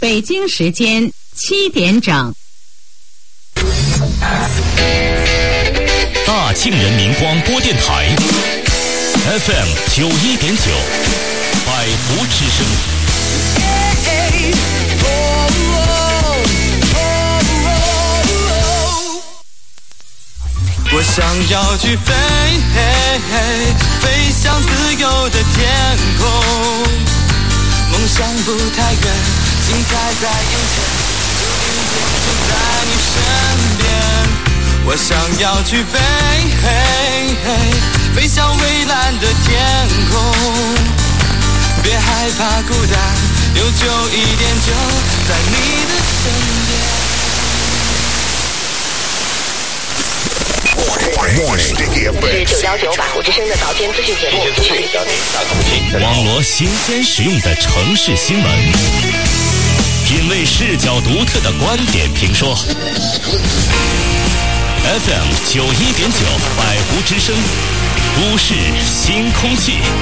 北京时间7点整。 大庆人民广播电台 FM 91.9，百湖之声。 我想要去飞，飞向自由的天空，梦想不太远，精彩在眼前，就在你身边。我想要去飞，飞向蔚蓝的天空，别害怕孤单，有久一点就在你的身边。 是919百湖之声的早间资讯节目。 网罗新鲜实用的城市新闻，品味视角独特的观点评说。FM 91.9百湖之声，都市新空气。